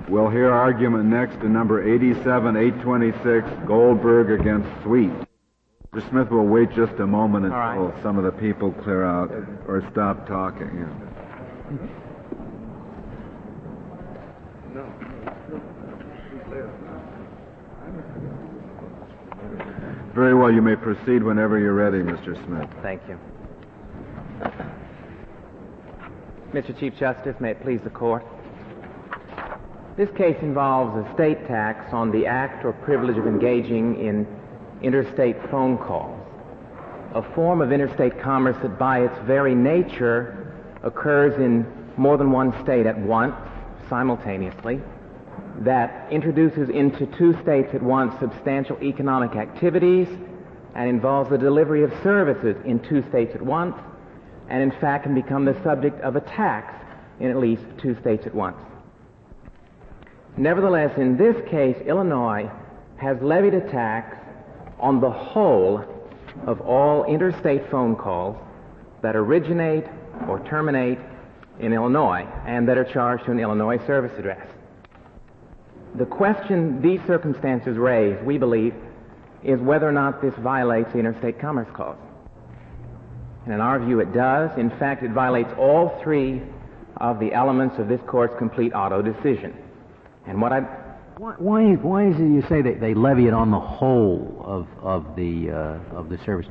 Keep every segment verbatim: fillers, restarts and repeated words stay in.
We'll hear argument next in number eighty-seven eight twenty-six, Goldberg against Sweet. Mister Smith will wait just a moment until right. some of the people clear out or stop talking. Yeah. No. Very well, you may proceed whenever you're ready, Mister Smith. Thank you. Mister Chief Justice, may it please the Court. This case involves a state tax on the act or privilege of engaging in interstate phone calls, a form of interstate commerce that by its very nature occurs in more than one state at once, simultaneously, that introduces into two states at once substantial economic activities and involves the delivery of services in two states at once, and in fact can become the subject of a tax in at least two states at once. Nevertheless, in this case, Illinois has levied a tax on the whole of all interstate phone calls that originate or terminate in Illinois and that are charged to an Illinois service address. The question these circumstances raise, we believe, is whether or not this violates the Interstate Commerce Clause. And in our view, it does. In fact, it violates all three of the elements of this Court's complete auto decision. And what I... Why, why, why is it you say that they levy it on the whole of, of, the, uh, of the service?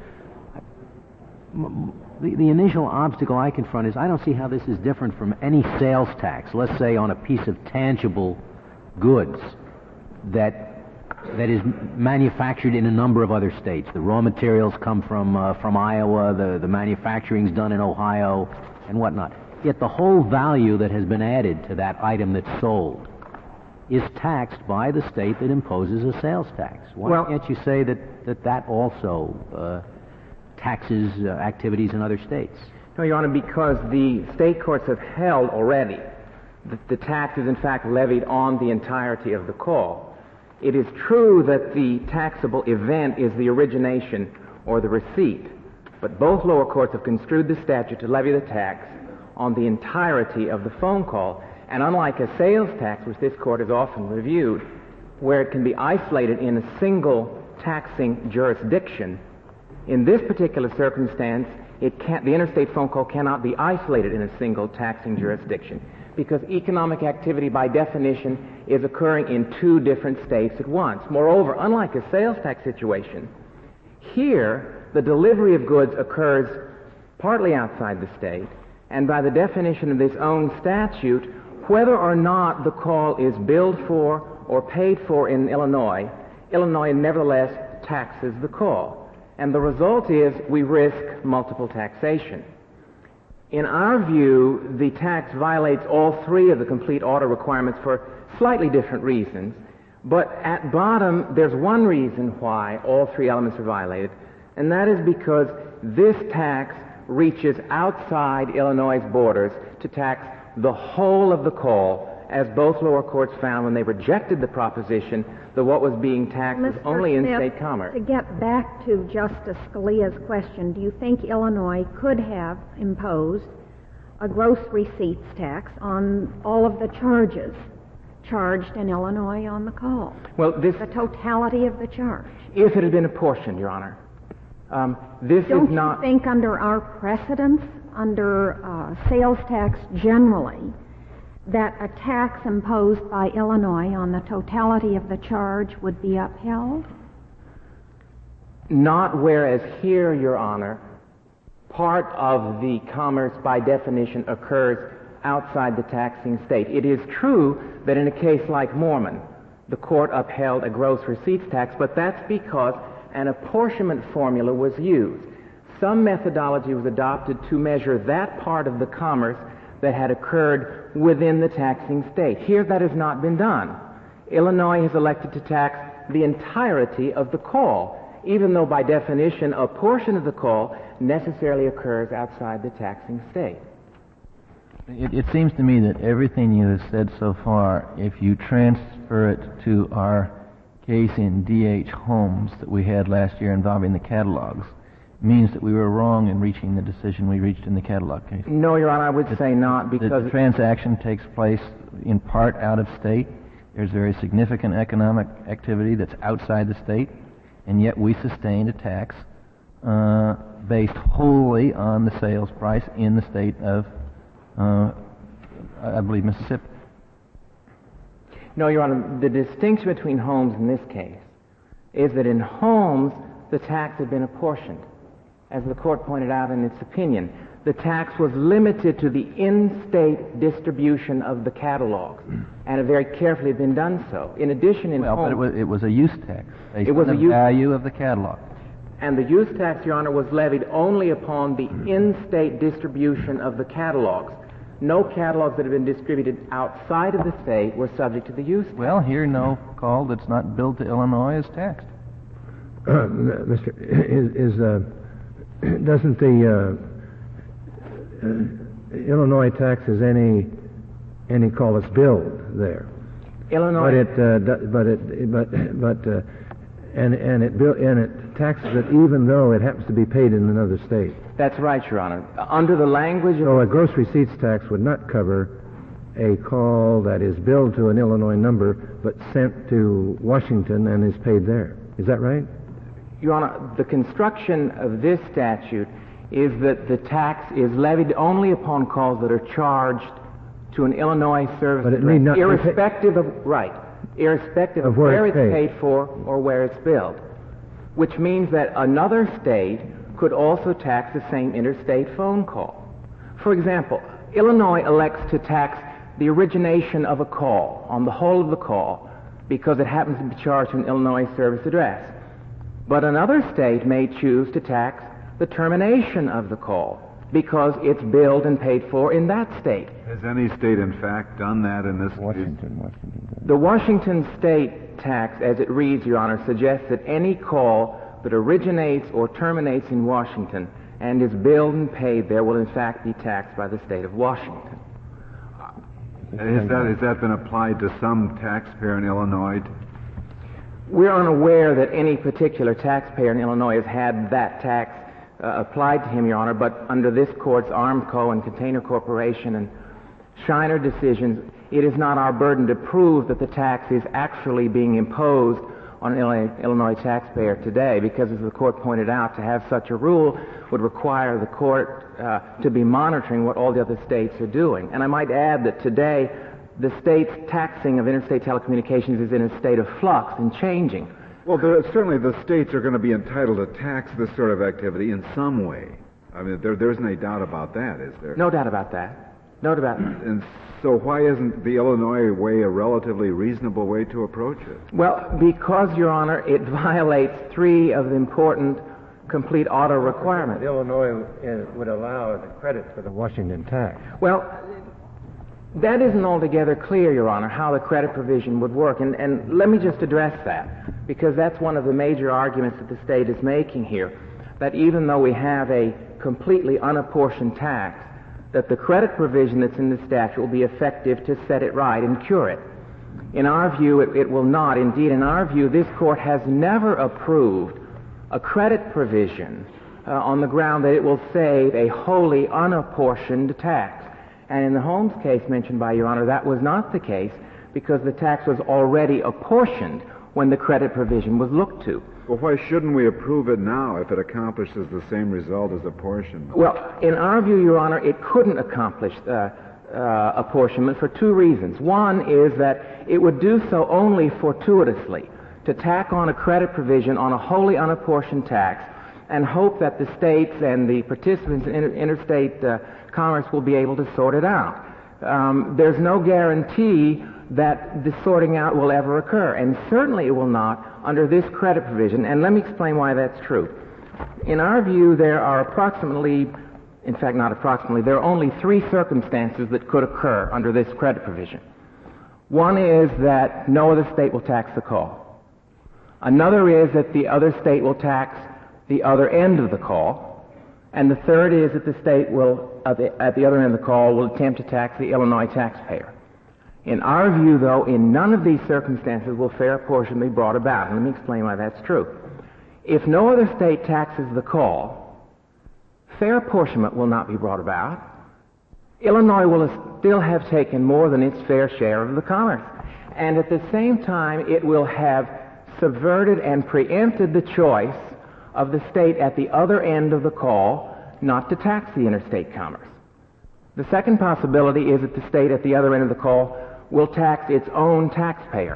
The, the initial obstacle I confront is I don't see how this is different from any sales tax, let's say on a piece of tangible goods that that is manufactured in a number of other states. The raw materials come from uh, from Iowa, the, the manufacturing's done in Ohio, and whatnot. Yet the whole value that has been added to that item that's sold is taxed by the state that imposes a sales tax. Why well, can't you say that that, that also uh, taxes uh, activities in other states? No, Your Honor, because the state courts have held already that the tax is in fact levied on the entirety of the call. It is true that the taxable event is the origination or the receipt, but both lower courts have construed the statute to levy the tax on the entirety of the phone call. And unlike a sales tax, which this Court has often reviewed, where it can be isolated in a single taxing jurisdiction, in this particular circumstance, it can't, the interstate phone call cannot be isolated in a single taxing jurisdiction, because economic activity by definition is occurring in two different states at once. Moreover, unlike a sales tax situation, here the delivery of goods occurs partly outside the state, and by the definition of this own statute, whether or not the call is billed for or paid for in Illinois, Illinois nevertheless taxes the call. And the result is we risk multiple taxation. In our view, the tax violates all three of the complete auto requirements for slightly different reasons, but at bottom there's one reason why all three elements are violated, and that is because this tax reaches outside Illinois' borders to tax the whole of the call, as both lower courts found when they rejected the proposition that what was being taxed was only Smith, in-state commerce. To get back to Justice Scalia's question, do you think Illinois could have imposed a gross receipts tax on all of the charges charged in Illinois on the call? Well, this... The totality of the charge. If it had been apportioned, Your Honor. Um, this Don't is not... you think under our precedents, under uh, sales tax generally, that a tax imposed by Illinois on the totality of the charge would be upheld? Not whereas here, Your Honor, part of the commerce by definition occurs outside the taxing state. It is true that in a case like Mormon, the court upheld a gross receipts tax, but that's because an apportionment formula was used. Some methodology was adopted to measure that part of the commerce that had occurred within the taxing state. Here that has not been done. Illinois has elected to tax the entirety of the call, even though by definition a portion of the call necessarily occurs outside the taxing state. It, it seems to me that everything you have said so far, if you transfer it to our case in D H Holmes that we had last year involving the catalogs, means that we were wrong in reaching the decision we reached in the catalog case. No, Your Honor, I would the, say not, because... The transaction takes place in part out of state? There's very significant economic activity that's outside the state, and yet we sustained a tax uh, based wholly on the sales price in the state of, uh, I believe, Mississippi. No, Your Honor, the distinction between Holmes in this case is that in Holmes, the tax had been apportioned. As the court pointed out in its opinion, the tax was limited to the in-state distribution of the catalogs, and it very carefully had been done so. In addition, in well, Holmes... but it was, it was a use tax based it was on a the use, value of the catalog. And the use tax, Your Honor, was levied only upon the in-state distribution of the catalogs. No catalogs that had been distributed outside of the state were subject to the use tax. Well, here, no call that's not billed to Illinois is taxed. Uh, Mister Is, is uh, doesn't the uh, uh, Illinois taxes any any call that's billed there? Illinois, but it uh, do, but it but but uh, and and it bill and it taxes it even though it happens to be paid in another state. That's right, Your Honor. Under the language of... So a gross receipts tax would not cover a call that is billed to an Illinois number but sent to Washington and is paid there. Is that right? Your Honor, the construction of this statute is that the tax is levied only upon calls that are charged to an Illinois service but it address, need not irrespective of... Right. Irrespective of, of where, where it's it's paid. paid for or where it's billed. Which means that another state could also tax the same interstate phone call. For example, Illinois elects to tax the origination of a call on the whole of the call because it happens to be charged to an Illinois service address. But another state may choose to tax the termination of the call because it's billed and paid for in that state. Has any state, in fact, done that in this Washington, Washington. The Washington state tax, as it reads, Your Honor, suggests that any call that originates or terminates in Washington and is billed and paid there will in fact be taxed by the state of Washington. Has that, has that been applied to some taxpayer in Illinois? We're unaware that any particular taxpayer in Illinois has had that tax uh, applied to him, Your Honor, but under this Court's Armco and Container Corporation and Shiner decisions, it is not our burden to prove that the tax is actually being imposed on an Illinois taxpayer today, because as the Court pointed out, to have such a rule would require the Court uh, to be monitoring what all the other states are doing. And I might add that today the state's taxing of interstate telecommunications is in a state of flux and changing. Well, there, certainly the states are going to be entitled to tax this sort of activity in some way. I mean, there, there's no doubt about that, is there? No doubt about that. No doubt about that. And so why isn't the Illinois way a relatively reasonable way to approach it? Well, because, Your Honor, it violates three of the important complete auto requirements. Illinois would allow the credit for the Washington tax. Well, that isn't altogether clear, Your Honor, how the credit provision would work. And, and let me just address that, because that's one of the major arguments that the state is making here, that even though we have a completely unapportioned tax, that the credit provision that's in the statute will be effective to set it right and cure it. In our view, it, it will not. Indeed, in our view, this Court has never approved a credit provision uh, on the ground that it will save a wholly unapportioned tax. And in the Holmes case mentioned by Your Honor, that was not the case, because the tax was already apportioned when the credit provision was looked to. Well, why shouldn't we approve it now if it accomplishes the same result as apportionment? Well, in our view, Your Honor, it couldn't accomplish uh, uh, apportionment for two reasons. One is that it would do so only fortuitously, to tack on a credit provision on a wholly unapportioned tax and hope that the states and the participants in inter- interstate uh, commerce will be able to sort it out. Um, there's no guarantee that the sorting out will ever occur, and certainly it will not under this credit provision, and let me explain why that's true. In our view, there are approximately, in fact not approximately, there are only three circumstances that could occur under this credit provision. One is that no other state will tax the call. Another is that the other state will tax the other end of the call. And the third is that the state will, at the, at the other end of the call, will attempt to tax the Illinois taxpayer. In our view, though, in none of these circumstances will fair apportionment be brought about. And let me explain why that's true. If no other state taxes the call, fair apportionment will not be brought about. Illinois will still have taken more than its fair share of the commerce. and at the same time it will have subverted and preempted the choice of the state at the other end of the call not to tax the interstate commerce. The second possibility is that the state at the other end of the call will tax its own taxpayer.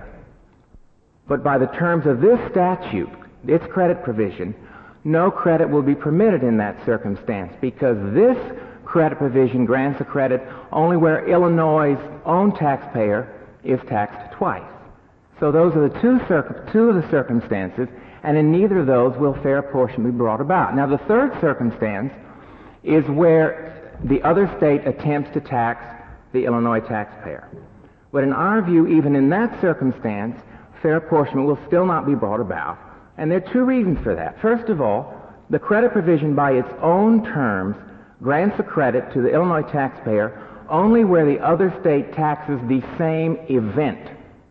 But by the terms of this statute, its credit provision, no credit will be permitted in that circumstance, because this credit provision grants a credit only where Illinois' own taxpayer is taxed twice. So those are the two, circ- two of the circumstances, and in neither of those will fair apportionment be brought about. Now, the third circumstance is where the other state attempts to tax the Illinois taxpayer. But in our view, even in that circumstance, fair apportionment will still not be brought about. And there are two reasons for that. First of all, the credit provision by its own terms grants a credit to the Illinois taxpayer only where the other state taxes the same event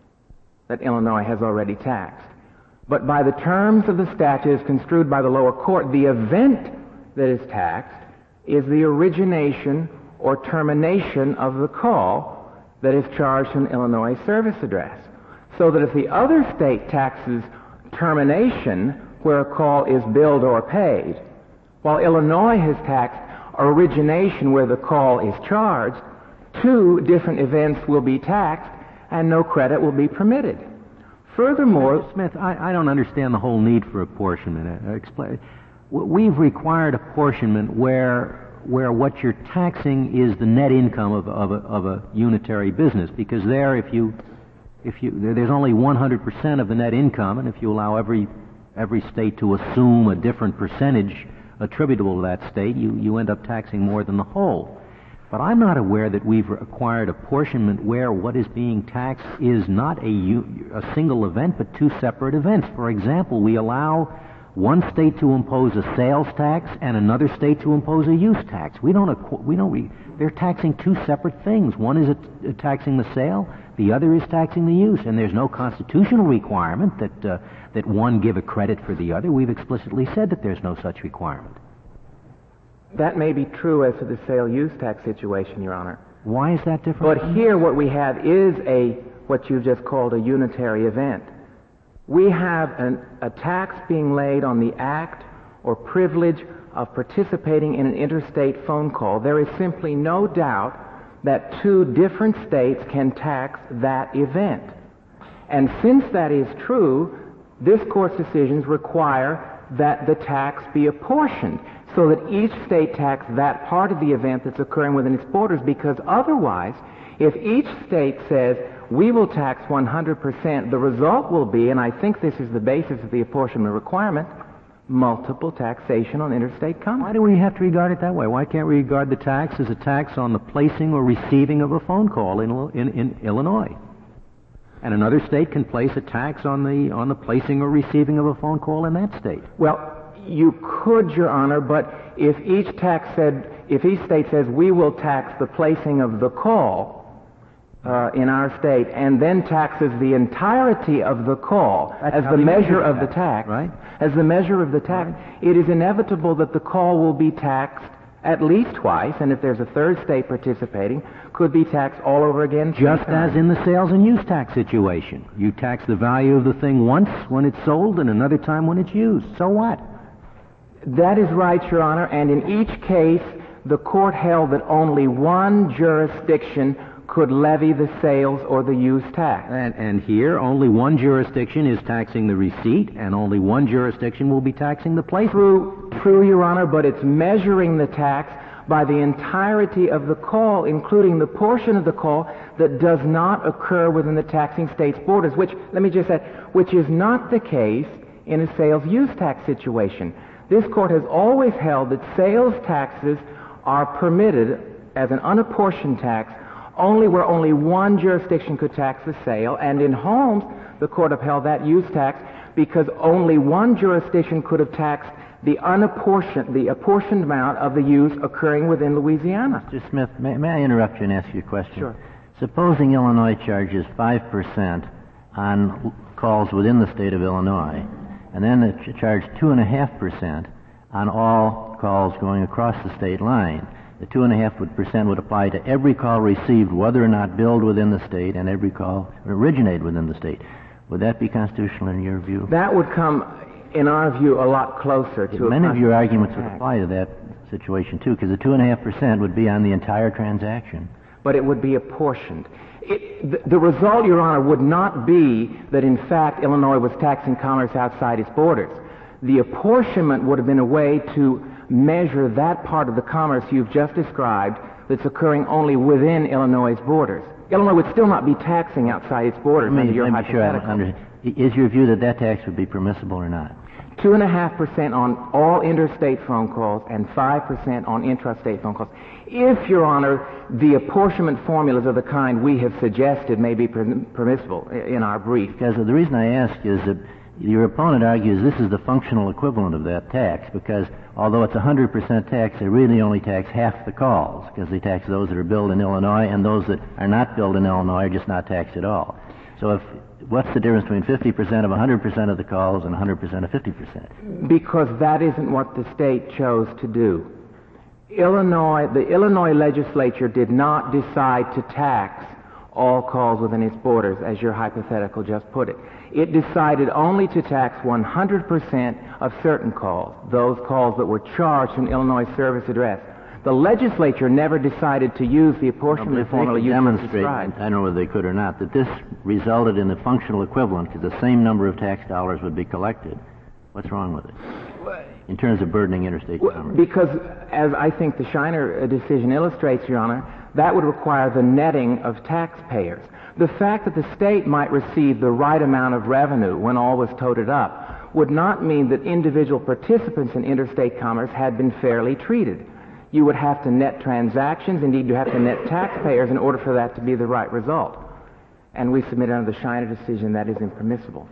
that Illinois has already taxed. But by the terms of the statute as construed by the lower court, the event that is taxed is the origination or termination of the call that is charged to an Illinois service address. So that if the other state taxes termination where a call is billed or paid, while Illinois has taxed origination where the call is charged, two different events will be taxed and no credit will be permitted. Furthermore, Mister Smith, I, I don't understand the whole need for apportionment. Uh, explain. We've required apportionment where where what you're taxing is the net income of, of, a, of a unitary business, because there, if you if you there's only one hundred percent of the net income, and if you allow every every state to assume a different percentage attributable to that state, you, you end up taxing more than the whole. But I'm not aware that we've acquired apportionment where what is being taxed is not a, a single event, but two separate events. For example, we allow one state to impose a sales tax and another state to impose a use tax. We don't, we don't, we, they're taxing two separate things. One is a, a taxing the sale, the other is taxing the use, and there's no constitutional requirement that uh, that one give a credit for the other. We've explicitly said that there's no such requirement. That may be true as to the sale-use tax situation, Your Honor. Why is that different? But here what we have is a, what you've just called a unitary event. We have an, a tax being laid on the act or privilege of participating in an interstate phone call. There is simply no doubt that two different states can tax that event. And since that is true, this Court's decisions require that the tax be apportioned, so that each state tax that part of the event that's occurring within its borders, because otherwise, if each state says, we will tax one hundred percent, the result will be, and I think this is the basis of the apportionment requirement, multiple taxation on interstate commerce. Why do we have to regard it that way? Why can't we regard the tax as a tax on the placing or receiving of a phone call in, in, in Illinois? And another state can place a tax on the on the placing or receiving of a phone call in that state. Well, you could, Your Honor, but if each tax said, if each state says we will tax the placing of the call uh, in our state, and then taxes the entirety of the call That's as the measure of the tax, right? As the measure of the tax, right. It is inevitable that the call will be taxed at least twice, and if there's a third state participating, could be taxed all over again. Just as in the sales and use tax situation. You tax the value of the thing once when it's sold and another time when it's used. So what? That is right, Your Honor, and in each case, the court held that only one jurisdiction could levy the sales or the use tax. And, and here, only one jurisdiction is taxing the receipt, and only one jurisdiction will be taxing the placement. True, true, Your Honor, but it's measuring the tax by the entirety of the call, including the portion of the call that does not occur within the taxing state's borders, which, let me just say, which is not the case in a sales use tax situation. This court has always held that sales taxes are permitted as an unapportioned tax only where only one jurisdiction could tax the sale, and in Holmes, the court upheld that use tax because only one jurisdiction could have taxed the unapportioned, the apportioned amount of the use occurring within Louisiana. Mister Smith, may, may I interrupt you and ask you a question? Sure. Supposing Illinois charges five percent on calls within the state of Illinois, and then it charged two point five percent on all calls going across the state line. the two and a half percent would apply to every call received, whether or not billed within the state, and every call originated within the state. Would that be constitutional in your view? That would come, in our view, a lot closer to Many a of your arguments tax. would apply to that situation too, because the two and a half percent would be on the entire transaction. But it would be apportioned. It, the, the result, Your Honor, would not be that in fact Illinois was taxing commerce outside its borders. The apportionment would have been a way to measure that part of the commerce you've just described that's occurring only within Illinois' borders. Illinois would still not be taxing outside its borders Let me, under your let me sure I hypothetical. understand. Is your view that that tax would be permissible or not? Two and a half percent on all interstate phone calls and five percent on intrastate phone calls. If, Your Honor, the apportionment formulas of the kind we have suggested may be per- permissible in our brief. Because the reason I ask is that your opponent argues this is the functional equivalent of that tax, because although it's a one hundred percent tax, they really only tax half the calls, because they tax those that are billed in Illinois, and those that are not billed in Illinois are just not taxed at all. So if what's the difference between fifty percent of one hundred percent of the calls and one hundred percent of fifty percent? Because that isn't what the state chose to do. Illinois, the Illinois legislature did not decide to tax all calls within its borders, as your hypothetical just put it. It decided only to tax one hundred percent of certain calls, those calls that were charged to an Illinois service address. The legislature never decided to use the apportionment Well, if formula they could you demonstrate, described. I don't know whether they could or not, that this resulted in the functional equivalent, because the same number of tax dollars would be collected. What's wrong with it in terms of burdening interstate commerce? Because, as I think the Shiner uh, decision illustrates, Your Honor, that would require the netting of taxpayers. The fact that the state might receive the right amount of revenue when all was totaled up would not mean that individual participants in interstate commerce had been fairly treated. You would have to net transactions, indeed you have to net taxpayers in order for that to be the right result. And we submit under the Shiner decision that is impermissible.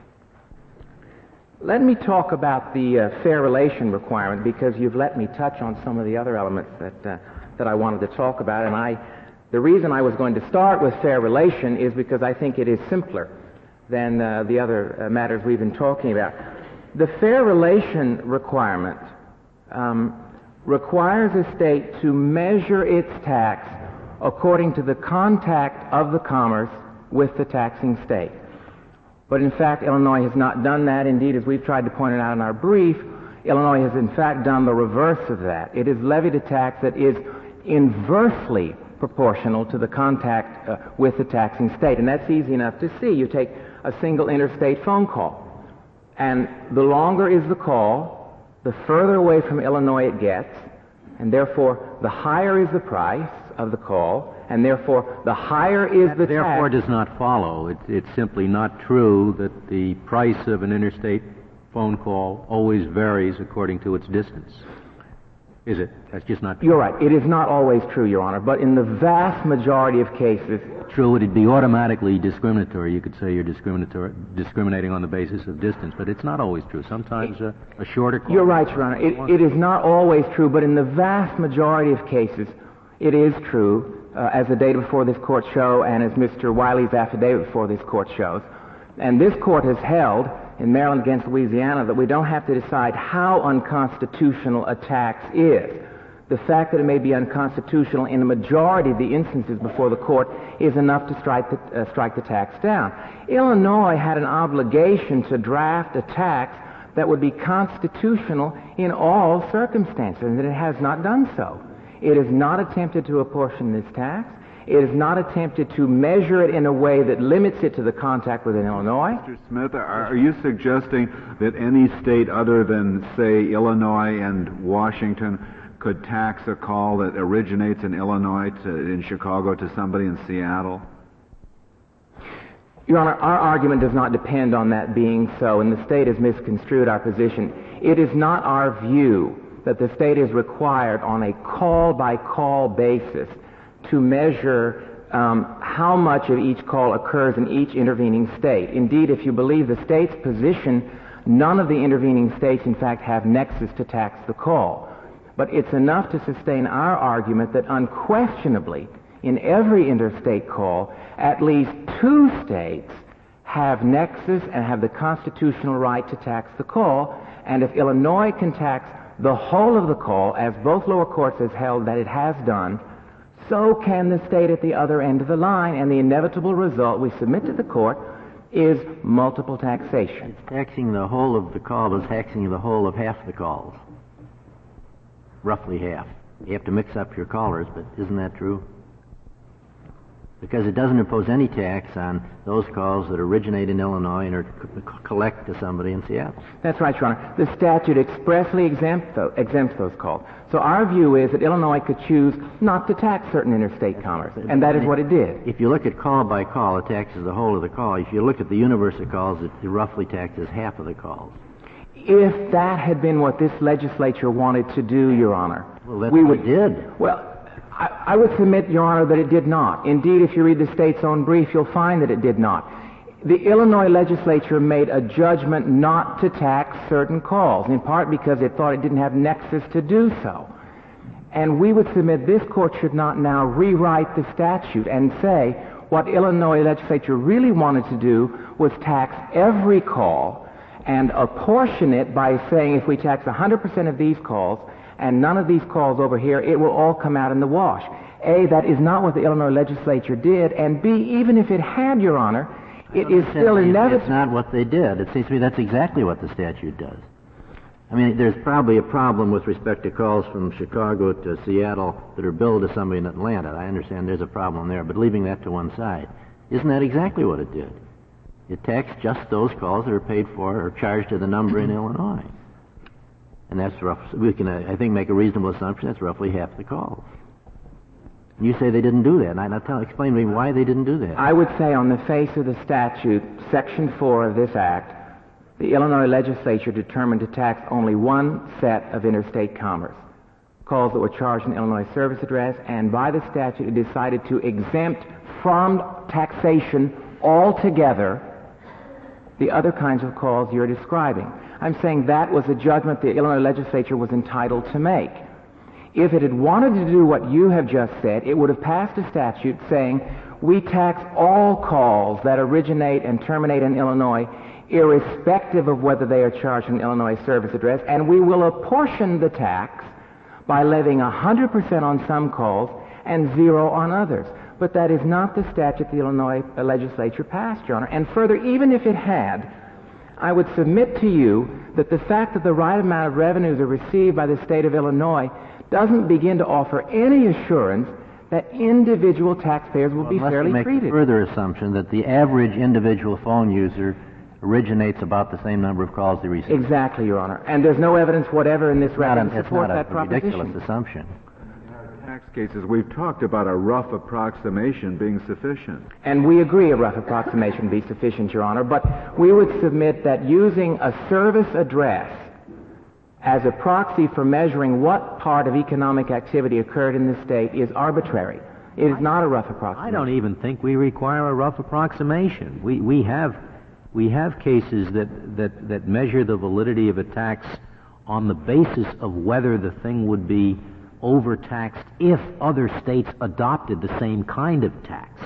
Let me talk about the uh, fair relation requirement, because you've let me touch on some of the other elements that uh, that I wanted to talk about. And I, the reason I was going to start with fair relation is because I think it is simpler than uh, the other uh, matters we've been talking about. The fair relation requirement um, requires a state to measure its tax according to the contact of the commerce with the taxing state. But in fact, Illinois has not done that. Indeed, as we've tried to point it out in our brief, Illinois has in fact done the reverse of that. It has levied a tax that is inversely proportional to the contact uh, with the taxing state. And that's easy enough to see. You take a single interstate phone call, and the longer is the call, the further away from Illinois it gets, and therefore the higher is the price of the call, and therefore the higher is the Therefore tax. does not follow. It, it's simply not true that the price of an interstate phone call always varies according to its distance. Is it? That's just not true. You're right. It is not always true, Your Honor, but in the vast majority of cases, True, it'd be automatically discriminatory. You could say you're discriminatory, discriminating on the basis of distance, but it's not always true. Sometimes a, a shorter call. you're right, Your Honor. It, it is not always true, but in the vast majority of cases, it is true, uh, as the data before this court show and as Mister Wiley's affidavit before this court shows. And this court has held in Maryland against Louisiana that we don't have to decide how unconstitutional a tax is. The fact that it may be unconstitutional in the majority of the instances before the court is enough to strike the, uh, strike the tax down. Illinois had an obligation to draft a tax that would be constitutional in all circumstances, and it has not done so. It has not attempted to apportion this tax. It has not attempted to measure it in a way that limits it to the contact within Illinois. Mister Smith, are, are you suggesting that any state other than, say, Illinois and Washington could tax a call that originates in Illinois to, in Chicago to somebody in Seattle? Your Honor, our argument does not depend on that being so, and the state has misconstrued our position. It is not our view that the state is required on a call-by-call basis to measure um, how much of each call occurs in each intervening state. Indeed, if you believe the state's position, none of the intervening states, in fact, have nexus to tax the call. But it's enough to sustain our argument that unquestionably, in every interstate call, at least two states have nexus and have the constitutional right to tax the call, and if Illinois can tax the whole of the call, as both lower courts have held that it has done, so can the state at the other end of the line, and the inevitable result we submit to the court is multiple taxation. It's taxing the whole of the call, but it's taxing the whole of half the calls. Roughly half. You have to mix up your callers, but isn't that true? Because it doesn't impose any tax on those calls that originate in Illinois and are c- collect to somebody in Seattle. That's right, Your Honor. The statute expressly exempts those, exempts those calls. So our view is that Illinois could choose not to tax certain interstate commerce, and that is what it did. If you look at call by call, it taxes the whole of the call. If you look at the universe of calls, it, it roughly taxes half of the calls. If that had been what this legislature wanted to do, Your Honor, well, that's we what would. it did. Well, I, I would submit, Your Honor, that it did not. Indeed, if you read the state's own brief, you'll find that it did not. The Illinois legislature made a judgment not to tax certain calls, in part because it thought it didn't have nexus to do so. And we would submit this court should not now rewrite the statute and say what Illinois legislature really wanted to do was tax every call and apportion it by saying if we tax one hundred percent of these calls and none of these calls over here, it will all come out in the wash. A, that is not what the Illinois legislature did, and B, even if it had, Your Honor, it is still inevitable. It's not what they did. It seems to me that's exactly what the statute does. I mean, there's probably a problem with respect to calls from Chicago to Seattle that are billed to somebody in Atlanta. I understand there's a problem there, but leaving that to one side, isn't that exactly what it did? It taxed just those calls that are paid for or charged to the number in Illinois. And that's rough. We can, uh, I think, make a reasonable assumption that's roughly half the calls. And you say they didn't do that. And I now tell, explain to me why they didn't do that. I would say on the face of the statute, Section four of this Act, the Illinois legislature determined to tax only one set of interstate commerce, calls that were charged in Illinois service address, and by the statute it decided to exempt from taxation altogether the other kinds of calls you're describing. I'm saying that was a judgment the Illinois legislature was entitled to make. If it had wanted to do what you have just said, it would have passed a statute saying we tax all calls that originate and terminate in Illinois, irrespective of whether they are charged in Illinois service address, and we will apportion the tax by levying one hundred percent on some calls and zero on others. But that is not the statute the Illinois legislature passed, Your Honor. And further, even if it had, I would submit to you that the fact that the right amount of revenues are received by the state of Illinois doesn't begin to offer any assurance that individual taxpayers will well, be fairly make treated. A further assumption that the average individual phone user originates about the same number of calls they receive. Exactly, Your Honor. And there's no evidence whatever in this record to support that proposition. It's not a ridiculous assumption. Tax cases, we've talked about a rough approximation being sufficient. And we agree a rough approximation be sufficient, Your Honor, but we would submit that using a service address as a proxy for measuring what part of economic activity occurred in the state is arbitrary. It is not a rough approximation. I don't even think we require a rough approximation. We, we have, we have cases that, that, that measure the validity of a tax on the basis of whether the thing would be overtaxed if other states adopted the same kind of tax,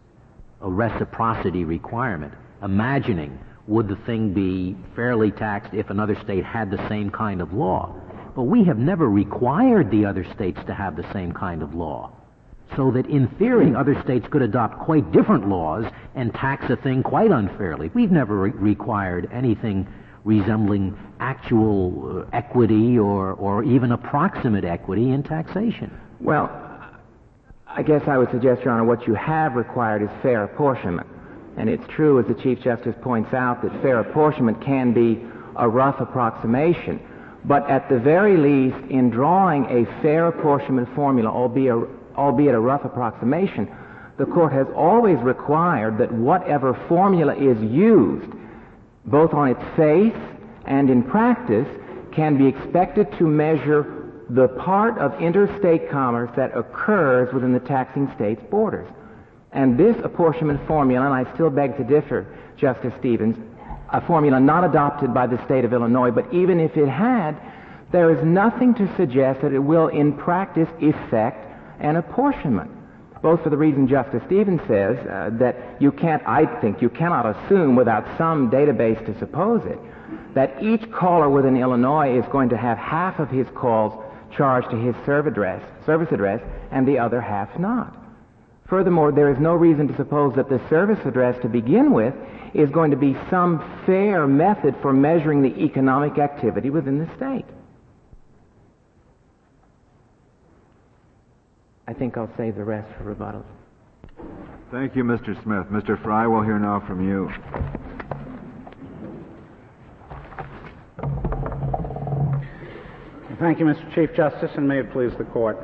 a reciprocity requirement, imagining would the thing be fairly taxed if another state had the same kind of law. But we have never required the other states to have the same kind of law, so that in theory other states could adopt quite different laws and tax a thing quite unfairly. We've never re- required anything resembling actual uh, equity or, or even approximate equity in taxation. Well, I guess I would suggest, Your Honor, what you have required is fair apportionment. And it's true, as the Chief Justice points out, that fair apportionment can be a rough approximation. But at the very least, in drawing a fair apportionment formula, albeit a, albeit a rough approximation, the Court has always required that whatever formula is used, both on its face and in practice, can be expected to measure the part of interstate commerce that occurs within the taxing state's borders. And this apportionment formula, and I still beg to differ, Justice Stevens, a formula not adopted by the state of Illinois, but even if it had, there is nothing to suggest that it will in practice effect an apportionment. both for the reason Justice Stevens says, uh, that you can't, I think, you cannot assume without some database to suppose it, that each caller within Illinois is going to have half of his calls charged to his service address, service address and the other half not. Furthermore, there is no reason to suppose that the service address to begin with is going to be some fair method for measuring the economic activity within the state. I think I'll save the rest for rebuttal. Thank you, Mister Smith. Mister Fry, we'll hear now from you. Thank you, Mister Chief Justice, and may it please the Court.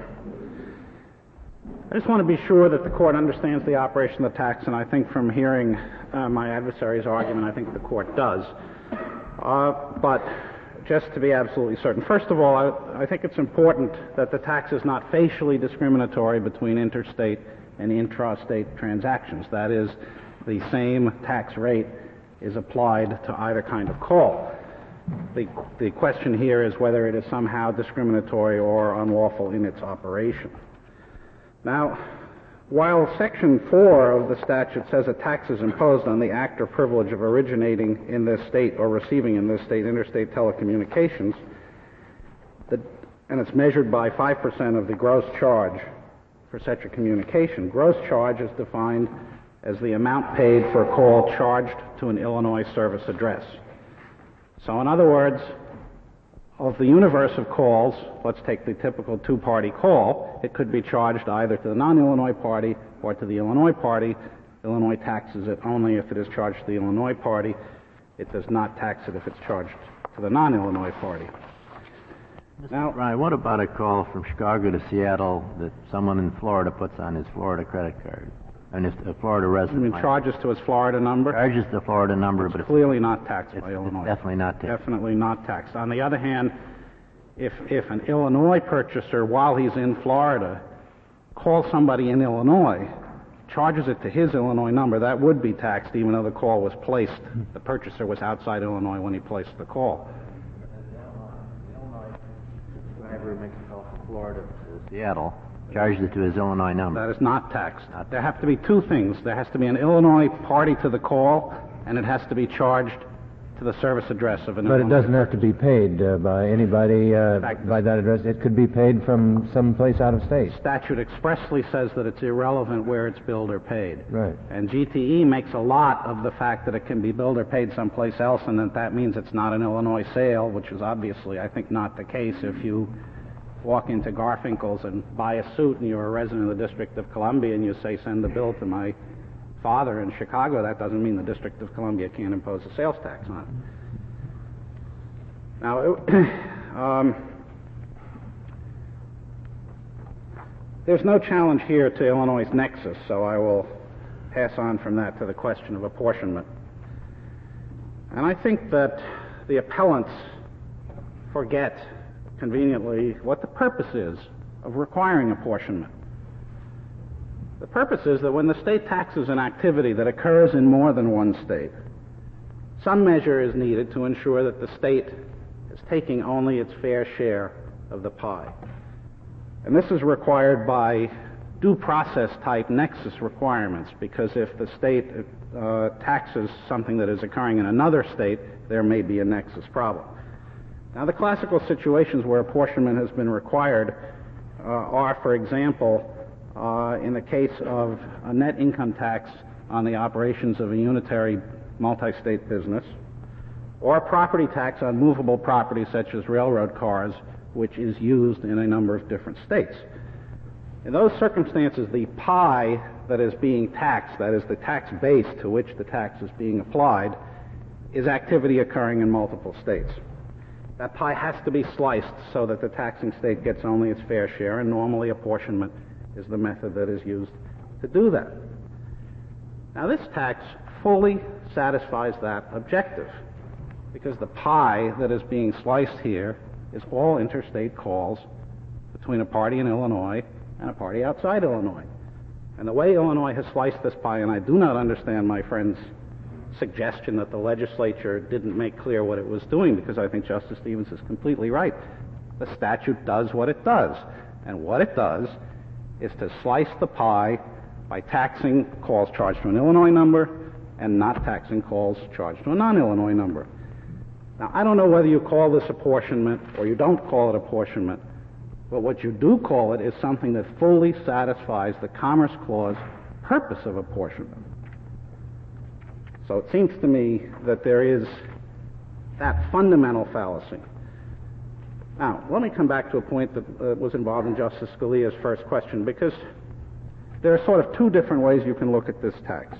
I just want to be sure that the Court understands the operation of the tax, and I think from hearing uh, my adversary's argument, I think the Court does. Uh, but just to be absolutely certain, first of all, I, I think it's important that the tax is not facially discriminatory between interstate and intrastate transactions. That is, the same tax rate is applied to either kind of call. The, the question here is whether it is somehow discriminatory or unlawful in its operation. Now, while Section four of the statute says a tax is imposed on the act or privilege of originating in this state or receiving in this state interstate telecommunications, the, and it's measured by five percent of the gross charge for such a communication, gross charge is defined as the amount paid for a call charged to an Illinois service address. So in other words, of the universe of calls, let's take the typical two-party call, it could be charged either to the non-Illinois party or to the Illinois party. Illinois taxes it only if it is charged to the Illinois party. It does not tax it if it's charged to the non-Illinois party. Now, Ryan, what about a call from Chicago to Seattle that someone in Florida puts on his Florida credit card? And if a Florida resident... You mean charges to his Florida number? Charges the Florida number, it's but... clearly not taxed it's, by Illinois. It's definitely not taxed. Definitely not taxed. On the other hand, if, if an Illinois purchaser, while he's in Florida, calls somebody in Illinois, charges it to his Illinois number, that would be taxed even though the call was placed. The purchaser was outside Illinois when he placed the call. Whoever makes a call from Florida to Seattle charges it to his Illinois number. That is not taxed. Not there have to be two things. There has to be an Illinois party to the call, and it has to be charged to the service address of an But Illinois. it doesn't have to be paid uh, by anybody uh, fact, by that address. It could be paid from some place out of state. Statute expressly says that it's irrelevant where it's billed or paid. Right. And G T E makes a lot of the fact that it can be billed or paid someplace else, and that that means it's not an Illinois sale, which is obviously, I think, not the case. If you walk into Garfinkel's and buy a suit and you're a resident of the District of Columbia and you say, send the bill to my father in Chicago, that doesn't mean the District of Columbia can't impose a sales tax on it. Now, it, um, there's no challenge here to Illinois' nexus, so I will pass on from that to the question of apportionment. And I think that the appellants forget conveniently what the purpose is of requiring apportionment. The purpose is that when the state taxes an activity that occurs in more than one state, some measure is needed to ensure that the state is taking only its fair share of the pie. And this is required by due process type nexus requirements, because if the state uh, taxes something that is occurring in another state, there may be a nexus problem. Now, the classical situations where apportionment has been required uh, are, for example, uh, in the case of a net income tax on the operations of a unitary multi-state business, or a property tax on movable property such as railroad cars, which is used in a number of different states. In those circumstances, the pie that is being taxed, that is the tax base to which the tax is being applied, is activity occurring in multiple states. That pie has to be sliced so that the taxing state gets only its fair share, and normally apportionment is the method that is used to do that. Now, this tax fully satisfies that objective, because the pie that is being sliced here is all interstate calls between a party in Illinois and a party outside Illinois. And the way Illinois has sliced this pie, and I do not understand my friend's suggestion that the legislature didn't make clear what it was doing, because I think Justice Stevens is completely right. The statute does what it does, and what it does is to slice the pie by taxing calls charged to an Illinois number and not taxing calls charged to a non-Illinois number. Now, I don't know whether you call this apportionment or you don't call it apportionment, but what you do call it is something that fully satisfies the Commerce Clause purpose of apportionment. So it seems to me that there is that fundamental fallacy. Now, let me come back to a point that uh, was involved in Justice Scalia's first question, because there are sort of two different ways you can look at this tax.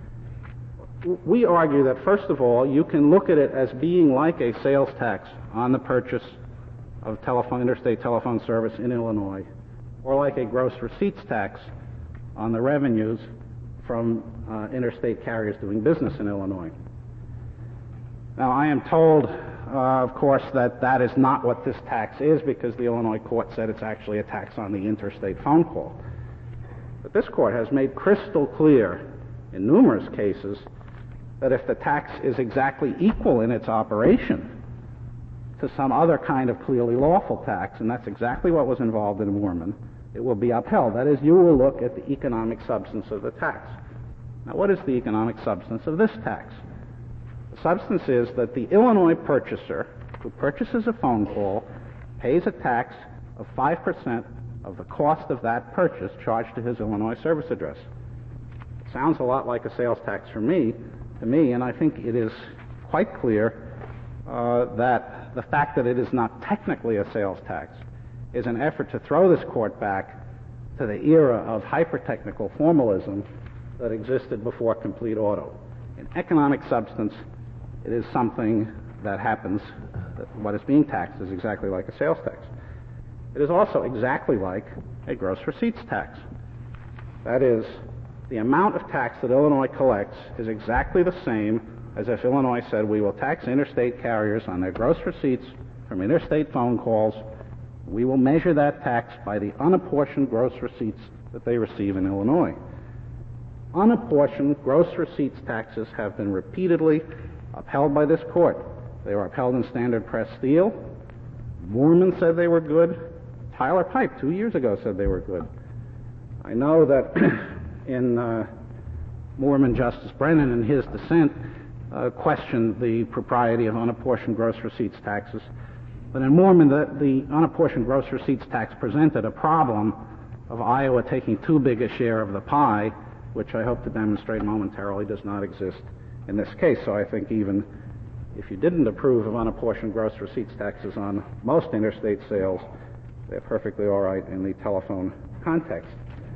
We argue that, first of all, you can look at it as being like a sales tax on the purchase of telephone, interstate telephone service in Illinois, or like a gross receipts tax on the revenues from uh, interstate carriers doing business in Illinois. Now, I am told, uh, of course, that that is not what this tax is, because the Illinois court said it's actually a tax on the interstate phone call. But this court has made crystal clear in numerous cases that if the tax is exactly equal in its operation to some other kind of clearly lawful tax, and that's exactly what was involved in Moorman, it will be upheld. That is, you will look at the economic substance of the tax. Now, what is the economic substance of this tax? The substance is that the Illinois purchaser who purchases a phone call pays a tax of five percent of the cost of that purchase charged to his Illinois service address. It sounds a lot like a sales tax for me, to me, and I think it is quite clear uh, that the fact that it is not technically a sales tax is an effort to throw this court back to the era of hyper-technical formalism that existed before complete auto. In economic substance, it is something that happens, that what is being taxed is exactly like a sales tax. It is also exactly like a gross receipts tax. That is, the amount of tax that Illinois collects is exactly the same as if Illinois said we will tax interstate carriers on their gross receipts from interstate phone calls. We will measure that tax by the unapportioned gross receipts that they receive in Illinois. Unapportioned gross receipts taxes have been repeatedly upheld by this court. They were upheld in Standard Press Steel. Moorman said they were good. Tyler Pipe, two years ago, said they were good. I know that in uh, Moorman, Justice Brennan, in his dissent, uh, questioned the propriety of unapportioned gross receipts taxes. But in Moorman, the, the unapportioned gross receipts tax presented a problem of Iowa taking too big a share of the pie, which I hope to demonstrate momentarily does not exist in this case. So I think even if you didn't approve of unapportioned gross receipts taxes on most interstate sales, they're perfectly all right in the telephone context.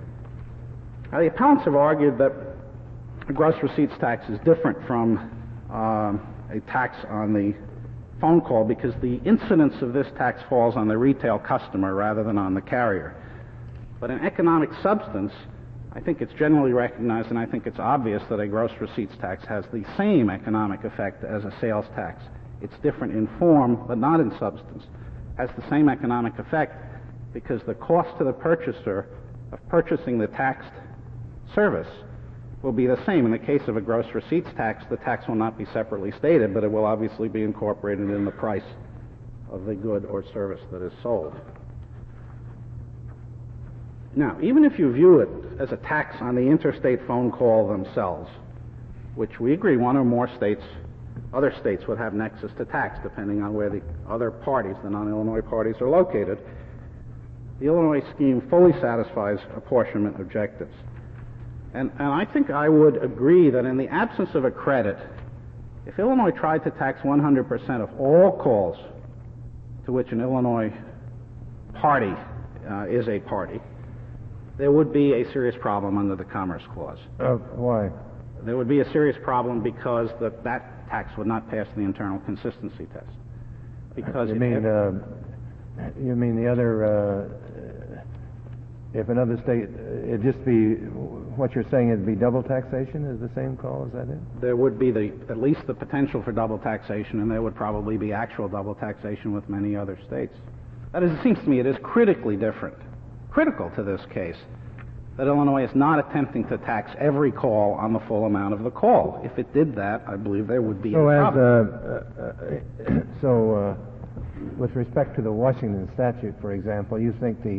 Now, the appellants have argued that a gross receipts tax is different from um, a tax on the phone call because the incidence of this tax falls on the retail customer rather than on the carrier. But in economic substance, I think it's generally recognized, and I think it's obvious, that a gross receipts tax has the same economic effect as a sales tax. It's different in form, but not in substance. It has the same economic effect because the cost to the purchaser of purchasing the taxed service will be the same. In the case of a gross receipts tax, the tax will not be separately stated, but it will obviously be incorporated in the price of the good or service that is sold. Now, even if you view it as a tax on the interstate phone call themselves, which we agree one or more states, other states would have nexus to tax depending on where the other parties, the non-Illinois parties, are located, the Illinois scheme fully satisfies apportionment objectives. And, and I think I would agree that in the absence of a credit, if Illinois tried to tax one hundred percent of all calls to which an Illinois party uh, is a party, there would be a serious problem under the Commerce Clause. Uh, why? There would be a serious problem because the, that tax would not pass the internal consistency test. Because you mean uh, you mean the other? Uh, if another state, it'd just be what you're saying. It'd be double taxation. Is the same call? Is that it? There would be the at least the potential for double taxation, and there would probably be actual double taxation with many other states. That is, it seems to me, it is critically different. Critical to this case that Illinois is not attempting to tax every call on the full amount of the call. If it did that, I believe there would be so a as, problem. Uh, uh, so, uh, with respect to the Washington statute, for example, you think the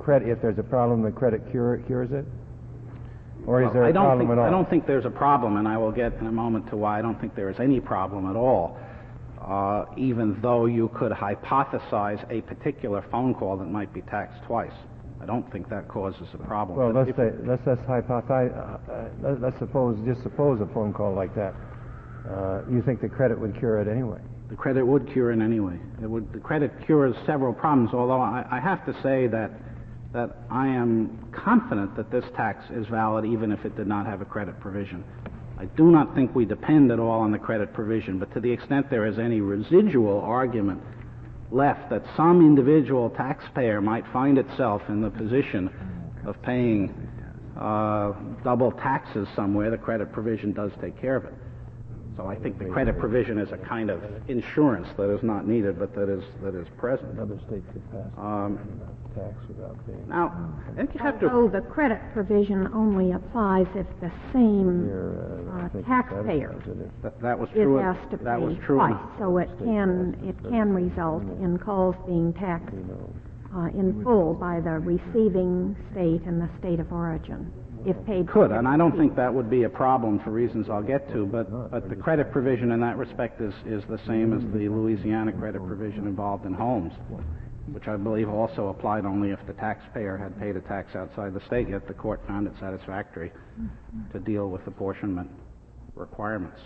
credit, if there's a problem, the credit cure, cures it? Or is Well, there a I don't problem think, at all? I don't think there's a problem, and I will get in a moment to why I don't think there is any problem at all, uh, even though you could hypothesize a particular phone call that might be taxed twice. I don't think that causes a problem. Well, But let's if- say, let's, let's hypothesize, uh, uh, let- let's suppose, just suppose a phone call like that. Uh, you think the credit would cure it anyway? The credit would cure in any way. It would, the credit cures several problems, although I, I have to say that that I am confident that this tax is valid even if it did not have a credit provision. I do not think we depend at all on the credit provision, but to the extent there is any residual argument left that some individual taxpayer might find itself in the position of paying uh, double taxes somewhere, the credit provision does take care of it. So I think the credit provision is a kind of insurance that is not needed, but that is that is present. Another state could pass Um, a tax without paying. Now, I think you have to. Although the credit provision only applies if the same Here, uh, I uh, think taxpayer satisfies it. That, that was is true. asked to that was pay true. twice, so it can, it can result in calls being taxed uh, in full by the receiving state and the state of origin, if paid. Could, and I don't think that would be a problem for reasons I'll get to, but, but the credit provision in that respect is, is the same as the Louisiana credit provision involved in homes, which I believe also applied only if the taxpayer had paid a tax outside the state, yet the court found it satisfactory to deal with apportionment requirements.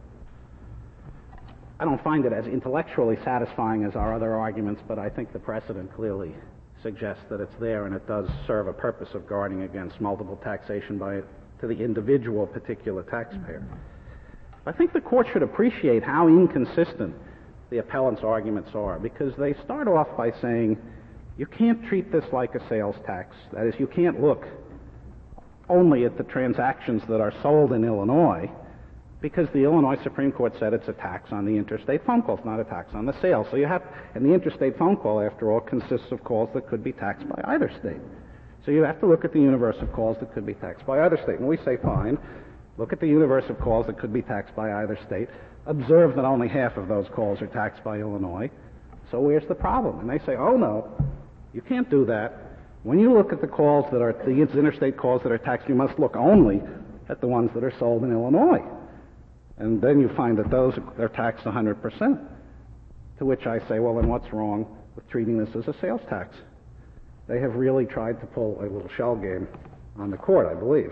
I don't find it as intellectually satisfying as our other arguments, but I think the precedent clearly suggests that it's there, and it does serve a purpose of guarding against multiple taxation by to the individual particular taxpayer. I think the court should appreciate how inconsistent the appellant's arguments are, because they start off by saying you can't treat this like a sales tax. That is, you can't look only at the transactions that are sold in Illinois, because the Illinois Supreme Court said it's a tax on the interstate phone calls, not a tax on the sale. So you have, and the interstate phone call, after all, consists of calls that could be taxed by either state. So you have to look at the universe of calls that could be taxed by either state. And we say, fine, look at the universe of calls that could be taxed by either state. Observe that only half of those calls are taxed by Illinois. So where's the problem? And they say, oh no, you can't do that. When you look at the calls that are, the interstate calls that are taxed, you must look only at the ones that are sold in Illinois. And then you find that those are taxed one hundred percent. To which I say, well, then what's wrong with treating this as a sales tax? They have really tried to pull a little shell game on the court, I believe.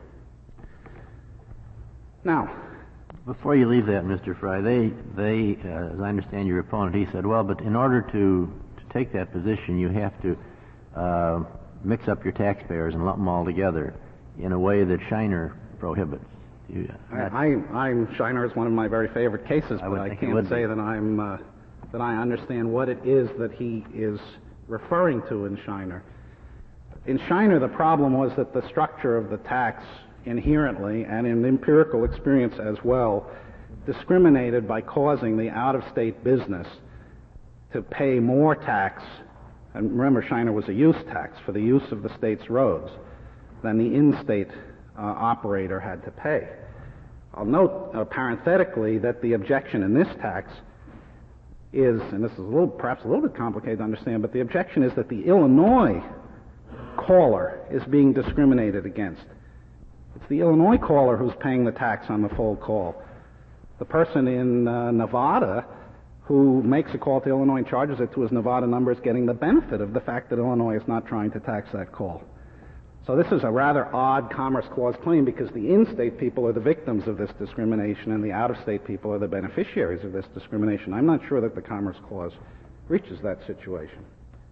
Now, before you leave that, Mister Fry, they, they, uh, as I understand your opponent, he said, well, but in order to, to take that position, you have to uh, mix up your taxpayers and lump them all together in a way that Shiner prohibits. You, I, I, I'm Shiner is one of my very favorite cases, I but I can't say that I'm uh, that I understand what it is that he is referring to in Shiner. In Shiner, the problem was that the structure of the tax inherently, and in empirical experience as well, discriminated by causing the out-of-state business to pay more tax, and remember Shiner was a use tax for the use of the state's roads, than the in-state uh, operator had to pay. I'll note uh, parenthetically that the objection in this tax is, and this is a little, perhaps a little bit complicated to understand, but the objection is that the Illinois caller is being discriminated against. It's the Illinois caller who's paying the tax on the full call. The person in uh, Nevada who makes a call to Illinois and charges it to his Nevada number is getting the benefit of the fact that Illinois is not trying to tax that call. So this is a rather odd Commerce Clause claim, because the in-state people are the victims of this discrimination and the out-of-state people are the beneficiaries of this discrimination. I'm not sure that the Commerce Clause reaches that situation.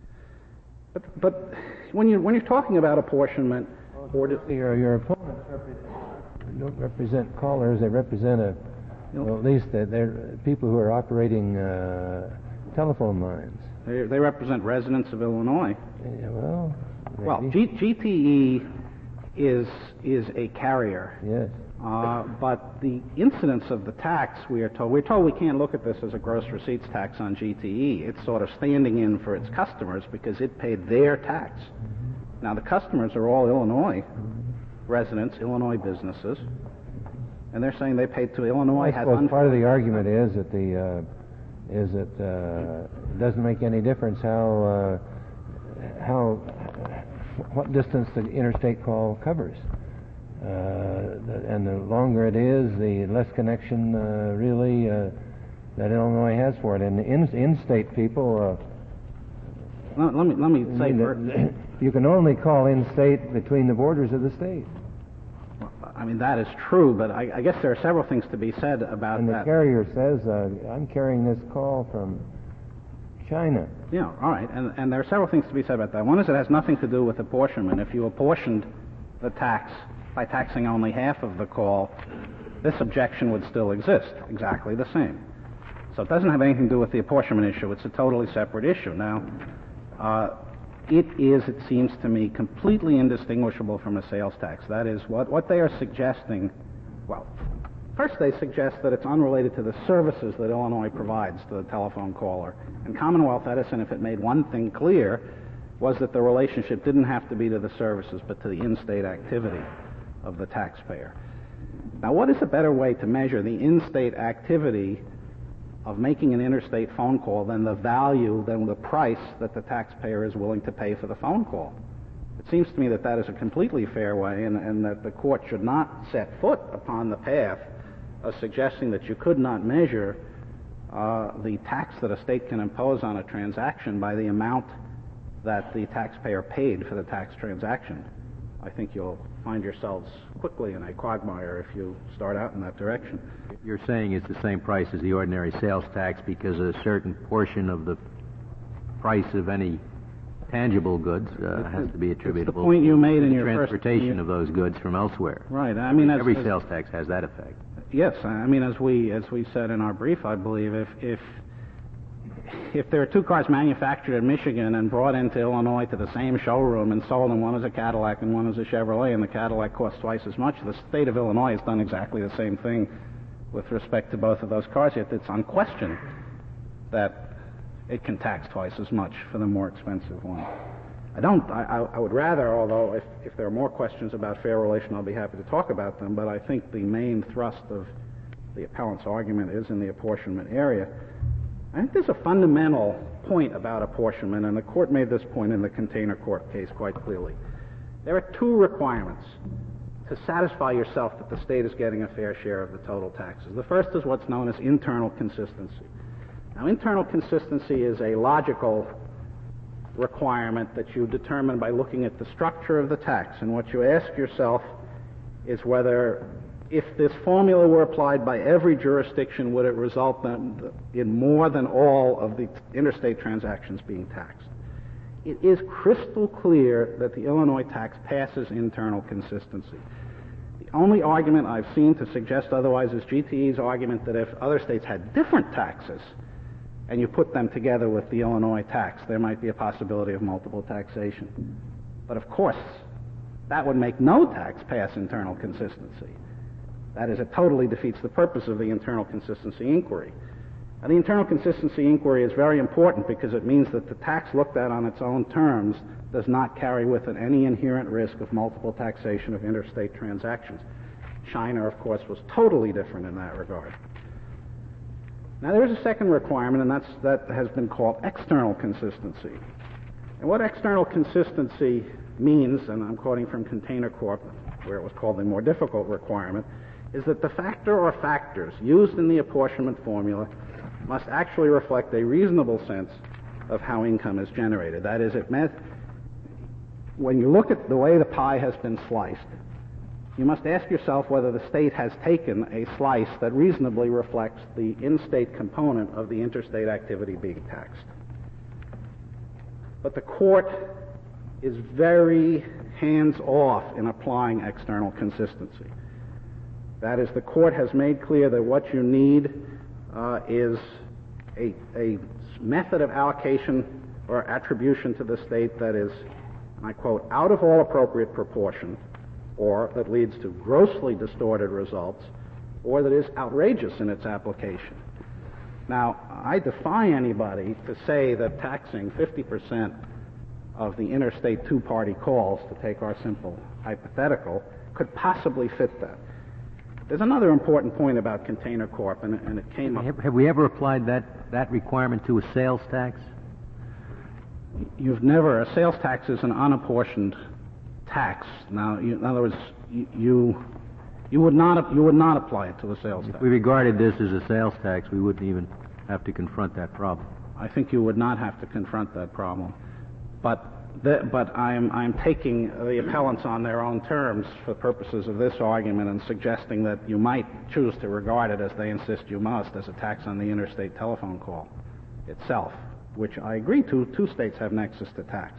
But, but when, you, when you're talking about apportionment, or to, Your, your opponents represent, don't represent callers, they represent a, well, at least they're, they're people who are operating uh, telephone lines. they, they represent residents of Illinois. Yeah, well, maybe. Well, G, GTE is is a carrier, Yes. uh, but the incidence of the tax, we are told, we're told we can't look at this as a gross receipts tax on G T E. It's sort of standing in for its customers because it paid their tax. Now, the customers are all Illinois residents, Illinois businesses, and they're saying they paid to Illinois. I has suppose un- part of the argument is that the uh, is that uh, it doesn't make any difference how uh, how what distance the interstate call covers. Uh, the, and the longer it is, the less connection uh, really uh, that Illinois has for it. And the in, in-state people, uh, let, let me let me say that you can only call in-state between the borders of the state. I mean, that is true, but I, I guess there are several things to be said about and that. And the carrier says, uh, I'm carrying this call from China. Yeah, all right, and, and there are several things to be said about that. One is it has nothing to do with apportionment. If you apportioned the tax by taxing only half of the call, this objection would still exist, exactly the same. So it doesn't have anything to do with the apportionment issue. It's a totally separate issue. Now, uh, it is, it seems to me, completely indistinguishable from a sales tax. That is, what, what they are suggesting, well, first they suggest that it's unrelated to the services that Illinois provides to the telephone caller. And Commonwealth Edison, if it made one thing clear, was that the relationship didn't have to be to the services, but to the in-state activity of the taxpayer. Now, what is a better way to measure the in-state activity of making an interstate phone call than the value, than the price that the taxpayer is willing to pay for the phone call? It seems to me that that is a completely fair way, and, and that the court should not set foot upon the path of suggesting that you could not measure uh, the tax that a state can impose on a transaction by the amount that the taxpayer paid for the tax transaction. I think you'll find yourselves quickly in a quagmire if you start out in that direction. You're saying it's the same price as the ordinary sales tax because a certain portion of the price of any tangible goods uh, has to be attributable the point you made to in the your transportation first, of those goods from elsewhere. Right. I mean, as, every as, sales tax has that effect. Yes. I mean, as we as we said in our brief, I believe if if if there are two cars manufactured in Michigan and brought into Illinois to the same showroom and sold, and one is a Cadillac and one is a Chevrolet, and the Cadillac costs twice as much, the state of Illinois has done exactly the same thing with respect to both of those cars, yet it's unquestioned that it can tax twice as much for the more expensive one. I don't, I, I would rather, although if, if there are more questions about fair relation, I'll be happy to talk about them, but I think the main thrust of the appellant's argument is in the apportionment area. I think there's a fundamental point about apportionment, and the court made this point in the Container Corp case quite clearly. There are two requirements to satisfy yourself that the state is getting a fair share of the total taxes. The first is what's known as internal consistency. Now, internal consistency is a logical requirement that you determine by looking at the structure of the tax, and what you ask yourself is whether, if this formula were applied by every jurisdiction, would it result in more than all of the interstate transactions being taxed? It is crystal clear that the Illinois tax passes internal consistency. The only argument I've seen to suggest otherwise is G T E's argument that if other states had different taxes and you put them together with the Illinois tax, there might be a possibility of multiple taxation. But of course, that would make no tax pass internal consistency. That is, it totally defeats the purpose of the internal consistency inquiry. And the internal consistency inquiry is very important because it means that the tax looked at on its own terms does not carry with it any inherent risk of multiple taxation of interstate transactions. China, of course, was totally different in that regard. Now, there is a second requirement, and that's, that has been called external consistency. And what external consistency means, and I'm quoting from Container Corp, where it was called the more difficult requirement, is that the factor or factors used in the apportionment formula must actually reflect a reasonable sense of how income is generated. That is, it meant, when you look at the way the pie has been sliced, you must ask yourself whether the state has taken a slice that reasonably reflects the in-state component of the interstate activity being taxed. But the court is very hands-off in applying external consistency. That is, the court has made clear that what you need uh, is a, a method of allocation or attribution to the state that is, and I quote, out of all appropriate proportion, or that leads to grossly distorted results, or that is outrageous in its application. Now, I defy anybody to say that taxing fifty percent of the interstate two-party calls, to take our simple hypothetical, could possibly fit that. There's another important point about Container Corp, and, and it came up. Have, have we ever applied that, that requirement to a sales tax? you've never, a sales tax is an unapportioned tax. Now, you, in other words, you, you you would not you would not apply it to a sales tax. If we regarded this as a sales tax, we wouldn't even have to confront that problem. I think you would not have to confront that problem, but the, but I'm I'm taking the appellants on their own terms for purposes of this argument and suggesting that you might choose to regard it, as they insist you must, as a tax on the interstate telephone call itself, which I agree to. Two states have nexus to tax.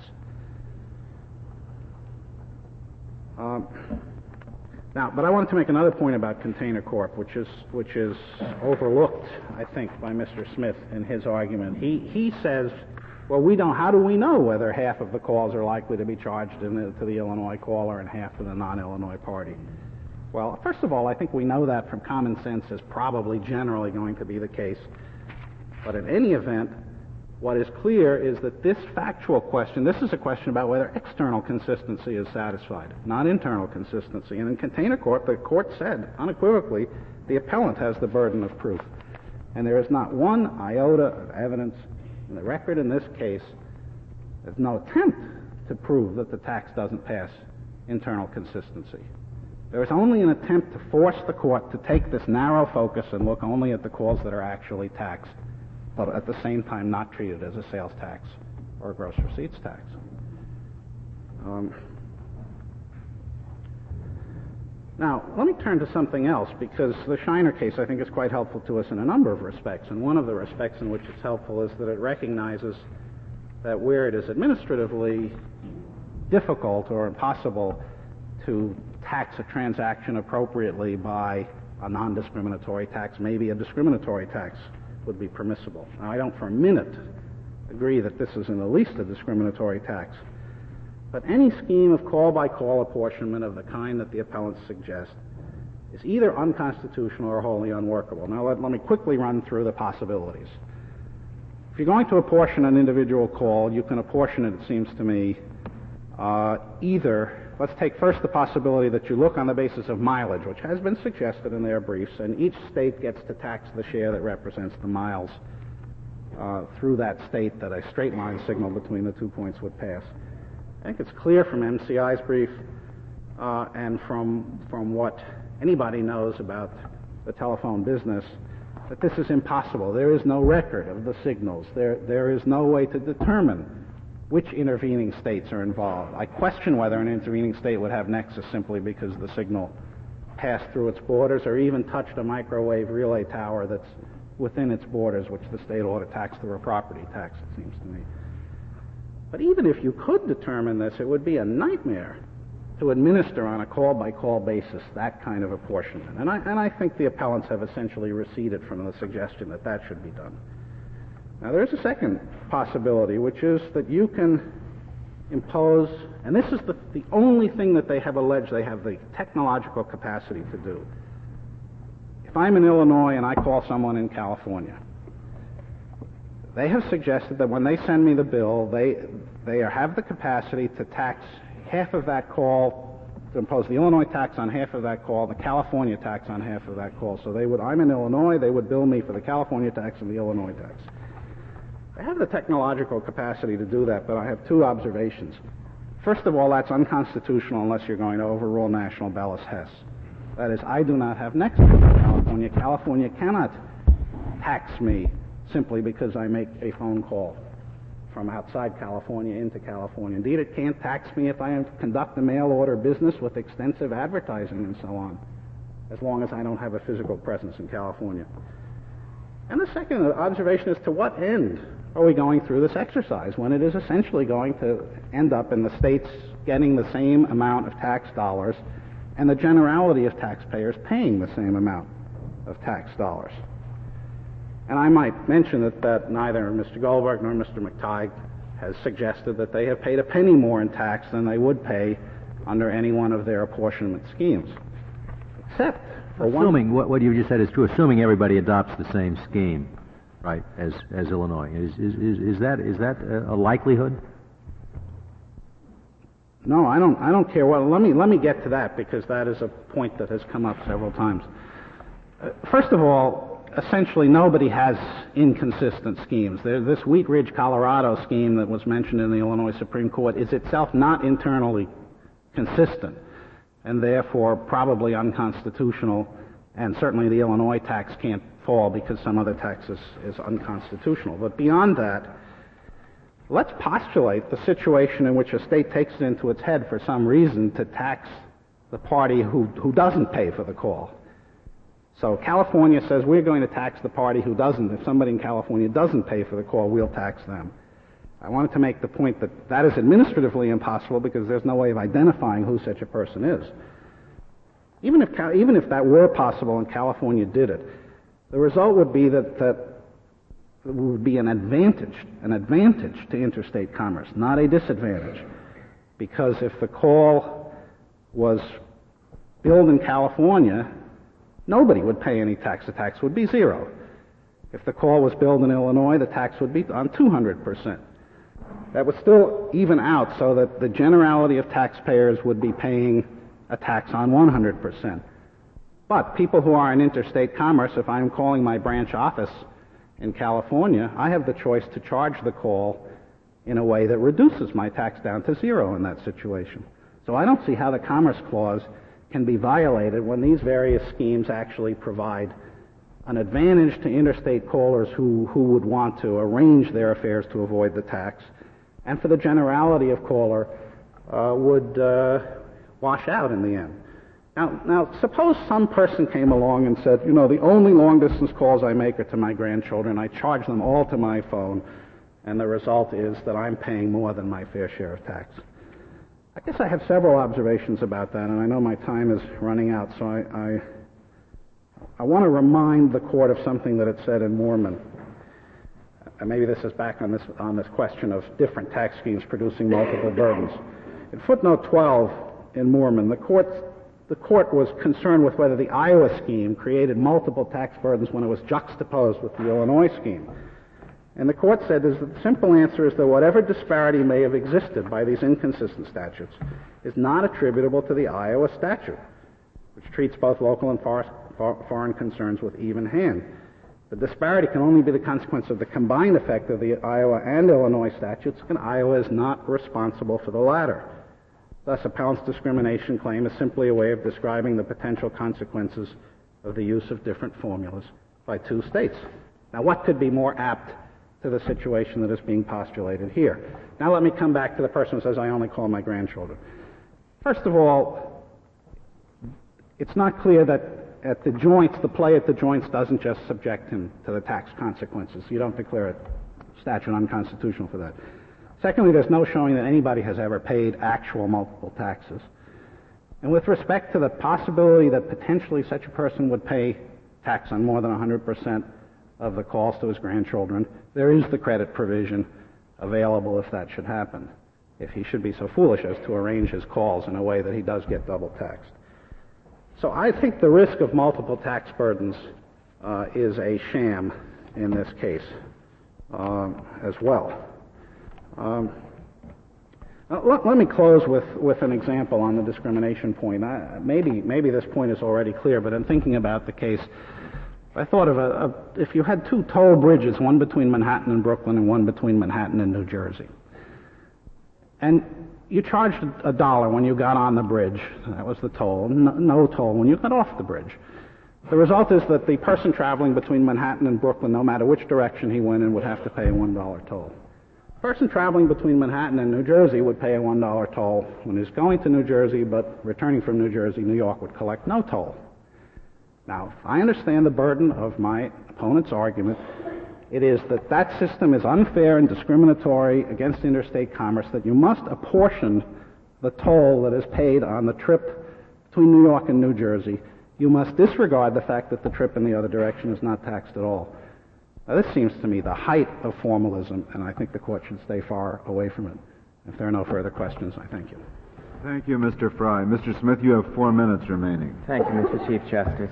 Um, now, but I wanted to make another point about Container Corp, which is which is overlooked, I think, by Mister Smith in his argument. He he says, well, we don't. How do we know whether half of the calls are likely to be charged in the, to the Illinois caller and half to the non-Illinois party? Well, first of all, I think we know that from common sense is probably generally going to be the case. But in any event, what is clear is that this factual question, this is a question about whether external consistency is satisfied, not internal consistency. And in Container Corp, the court said unequivocally the appellant has the burden of proof. And there is not one iota of evidence in the record in this case. There's no attempt to prove that the tax doesn't pass internal consistency. There is only an attempt to force the court to take this narrow focus and look only at the calls that are actually taxed, but at the same time not treated as a sales tax or a gross receipts tax. Um, now, let me turn to something else, because the Shiner case, I think, is quite helpful to us in a number of respects, and one of the respects in which it's helpful is that it recognizes that where it is administratively difficult or impossible to tax a transaction appropriately by a non-discriminatory tax, maybe a discriminatory tax would be permissible. Now, I don't for a minute agree that this is in the least a discriminatory tax, but any scheme of call-by-call apportionment of the kind that the appellants suggest is either unconstitutional or wholly unworkable. Now, let, let me quickly run through the possibilities. If you're going to apportion an individual call, you can apportion it, it seems to me, uh, either. Let's take first the possibility that you look on the basis of mileage, which has been suggested in their briefs, and each state gets to tax the share that represents the miles uh, through that state that a straight line signal between the two points would pass. I think it's clear from M C I's brief uh, and from, from what anybody knows about the telephone business that this is impossible. There is no record of the signals. There, there is no way to determine which intervening states are involved. I question whether an intervening state would have nexus simply because the signal passed through its borders or even touched a microwave relay tower that's within its borders, which the state ought to tax through a property tax, it seems to me. But even if you could determine this, it would be a nightmare to administer on a call-by-call basis that kind of apportionment. And I, and I think the appellants have essentially receded from the suggestion that that should be done. Now, there's a second possibility, which is that you can impose, and this is the, the only thing that they have alleged they have the technological capacity to do. If I'm in Illinois and I call someone in California, they have suggested that when they send me the bill, they, they have the capacity to tax half of that call, to impose the Illinois tax on half of that call, the California tax on half of that call. So they would, I'm in Illinois, they would bill me for the California tax and the Illinois tax. I have the technological capacity to do that, but I have two observations. First of all, that's unconstitutional unless you're going to overrule National Bellis Hess. That is, I do not have nexus to California. California cannot tax me simply because I make a phone call from outside California into California. Indeed, it can't tax me if I conduct a mail order business with extensive advertising and so on, as long as I don't have a physical presence in California. And the second observation is, to what end are we going through this exercise when it is essentially going to end up in the states getting the same amount of tax dollars and the generality of taxpayers paying the same amount of tax dollars? And I might mention that, that neither Mister Goldberg nor Mister McTighe has suggested that they have paid a penny more in tax than they would pay under any one of their apportionment schemes, except for assuming one... what, what you just said is true, assuming everybody adopts the same scheme, right, as, as Illinois. Is, is, is, is that, is that a likelihood? No, I don't, I don't care. Well, let me, let me get to that, because that is a point that has come up several times. Uh, first of all, essentially nobody has inconsistent schemes. There, this Wheat Ridge, Colorado scheme that was mentioned in the Illinois Supreme Court is itself not internally consistent and therefore probably unconstitutional, and certainly the Illinois tax can't fall because some other tax is, is unconstitutional. But beyond that, let's postulate the situation in which a state takes it into its head for some reason to tax the party who, who doesn't pay for the call. So California says we're going to tax the party who doesn't. If somebody in California doesn't pay for the call, we'll tax them. I wanted to make the point that that is administratively impossible because there's no way of identifying who such a person is. Even if, even if that were possible and California did it, the result would be that, that it would be an advantage, an advantage to interstate commerce, not a disadvantage. Because if the call was billed in California, nobody would pay any tax. The tax would be zero. If the call was billed in Illinois, the tax would be on two hundred percent. That would still even out so that the generality of taxpayers would be paying a tax on one hundred percent. But people who are in interstate commerce, if I'm calling my branch office in California, I have the choice to charge the call in a way that reduces my tax down to zero in that situation. So I don't see how the Commerce Clause can be violated when these various schemes actually provide an advantage to interstate callers who, who would want to arrange their affairs to avoid the tax, and for the generality of caller uh, would uh, wash out in the end. Now, now, suppose some person came along and said, you know, the only long-distance calls I make are to my grandchildren. I charge them all to my phone, and the result is that I'm paying more than my fair share of tax. I guess I have several observations about that, and I know my time is running out, so I, I, I want to remind the Court of something that it said in Moorman. And maybe this is back on this, on this question of different tax schemes producing multiple burdens. In footnote twelve in Moorman, the Court The court was concerned with whether the Iowa scheme created multiple tax burdens when it was juxtaposed with the Illinois scheme. And the court said is that the simple answer is that whatever disparity may have existed by these inconsistent statutes is not attributable to the Iowa statute, which treats both local and far, far, foreign concerns with even hand. The disparity can only be the consequence of the combined effect of the Iowa and Illinois statutes, and Iowa is not responsible for the latter. Thus, appellant's discrimination claim is simply a way of describing the potential consequences of the use of different formulas by two states. Now, what could be more apt to the situation that is being postulated here? Now let me come back to the person who says, I only call my grandchildren. First of all, it's not clear that at the joints, the play at the joints doesn't just subject him to the tax consequences. You don't declare a statute unconstitutional for that. Secondly, there's no showing that anybody has ever paid actual multiple taxes. And with respect to the possibility that potentially such a person would pay tax on more than one hundred percent of the calls to his grandchildren, there is the credit provision available if that should happen, if he should be so foolish as to arrange his calls in a way that he does get double taxed. So I think the risk of multiple tax burdens uh, is a sham in this case uh, as well. Um, let, let me close with, with an example on the discrimination point. I, maybe, maybe this point is already clear, but in thinking about the case, I thought of a, a, if you had two toll bridges, one between Manhattan and Brooklyn and one between Manhattan and New Jersey, and you charged a dollar when you got on the bridge, that was the toll, no, no toll when you got off the bridge. The result is that the person traveling between Manhattan and Brooklyn, no matter which direction he went in, would have to pay a one dollar toll. The person traveling between Manhattan and New Jersey would pay a one dollar toll when he's going to New Jersey, but returning from New Jersey, New York would collect no toll. Now, if I understand the burden of my opponent's argument, it is that that system is unfair and discriminatory against interstate commerce, that you must apportion the toll that is paid on the trip between New York and New Jersey. You must disregard the fact that the trip in the other direction is not taxed at all. Now, this seems to me the height of formalism, and I think the Court should stay far away from it. If there are no further questions, I thank you. Thank you, Mister Fry. Mister Smith, you have four minutes remaining. Thank you, Mister Chief Justice.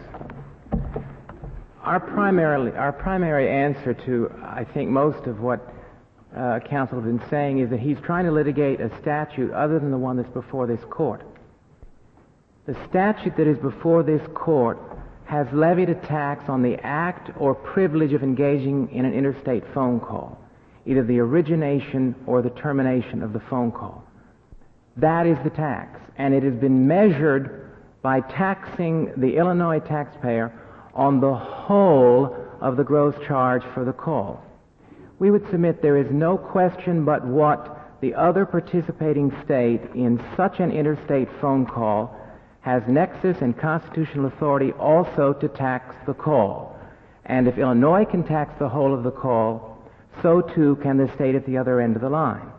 Our primarily, our primary answer to, I think, most of what uh, counsel has been saying is that he's trying to litigate a statute other than the one that's before this Court. The statute that is before this Court has levied a tax on the act or privilege of engaging in an interstate phone call, either the origination or the termination of the phone call. That is the tax, and it has been measured by taxing the Illinois taxpayer on the whole of the gross charge for the call. We would submit there is no question but what the other participating state in such an interstate phone call has nexus and constitutional authority also to tax the call. And if Illinois can tax the whole of the call, so too can the state at the other end of the line.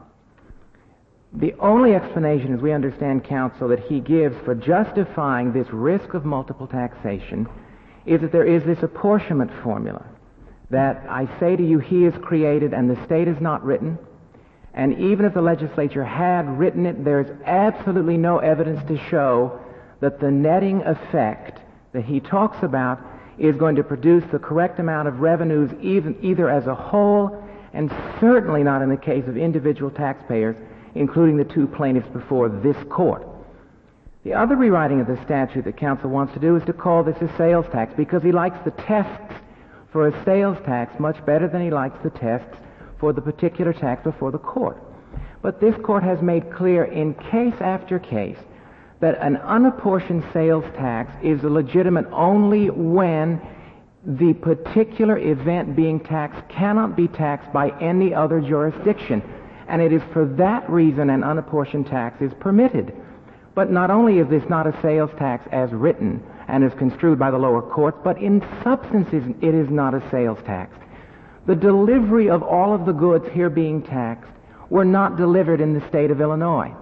The only explanation, as we understand counsel, that he gives for justifying this risk of multiple taxation is that there is this apportionment formula that I say to you he is created and the state is not written, and even if the legislature had written it, there is absolutely no evidence to show that the netting effect that he talks about is going to produce the correct amount of revenues even, either as a whole, and certainly not in the case of individual taxpayers, including the two plaintiffs before this court. The other rewriting of the statute that counsel wants to do is to call this a sales tax, because he likes the tests for a sales tax much better than he likes the tests for the particular tax before the court. But this court has made clear in case after case that an unapportioned sales tax is legitimate only when the particular event being taxed cannot be taxed by any other jurisdiction. And it is for that reason an unapportioned tax is permitted. But not only is this not a sales tax as written and is construed by the lower courts, but in substance it is not a sales tax. The delivery of all of the goods here being taxed were not delivered in the state of Illinois.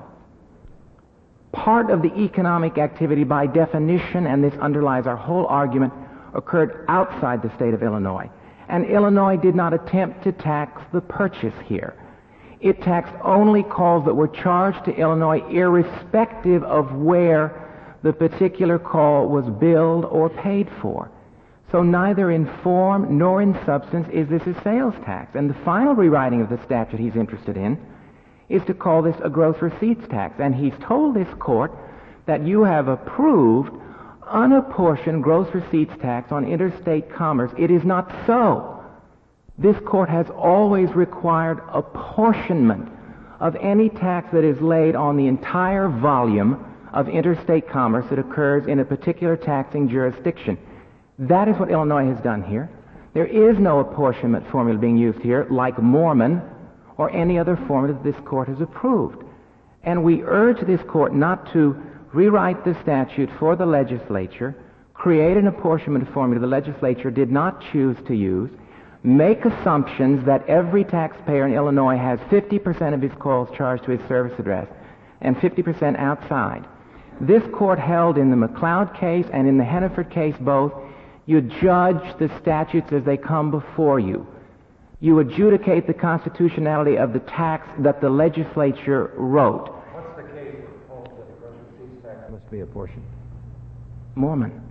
Part of the economic activity by definition, and this underlies our whole argument, occurred outside the state of Illinois. And Illinois did not attempt to tax the purchase here. It taxed only calls that were charged to Illinois irrespective of where the particular call was billed or paid for. So neither in form nor in substance is this a sales tax. And the final rewriting of the statute he's interested in is to call this a gross receipts tax. And he's told this court that you have approved unapportioned gross receipts tax on interstate commerce. It is not so. This court has always required apportionment of any tax that is laid on the entire volume of interstate commerce that occurs in a particular taxing jurisdiction. That is what Illinois has done here. There is no apportionment formula being used here like Mormon or any other formula that this court has approved. And we urge this court not to rewrite the statute for the legislature, create an apportionment formula the legislature did not choose to use, make assumptions that every taxpayer in Illinois has fifty percent of his calls charged to his service address and fifty percent outside. This court held in the McLeod case and in the Henneford case both, you judge the statutes as they come before you. You adjudicate the constitutionality of the tax that the legislature wrote. What's the case that holds that the gross receipts tax must be apportioned? Mormon.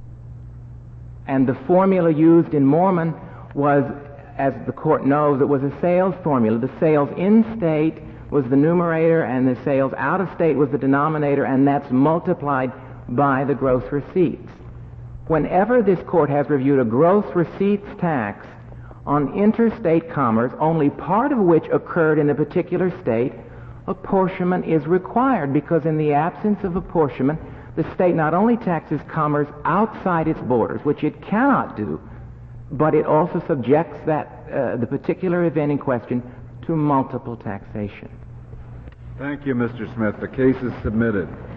And the formula used in Mormon was, as the court knows, it was a sales formula. The sales in-state was the numerator and the sales out-of-state was the denominator, and that's multiplied by the gross receipts. Whenever this court has reviewed a gross receipts tax on interstate commerce, only part of which occurred in a particular state, apportionment is required, because in the absence of apportionment, the state not only taxes commerce outside its borders, which it cannot do, but it also subjects that uh, the particular event in question to multiple taxation. Thank you, Mister Smith. The case is submitted.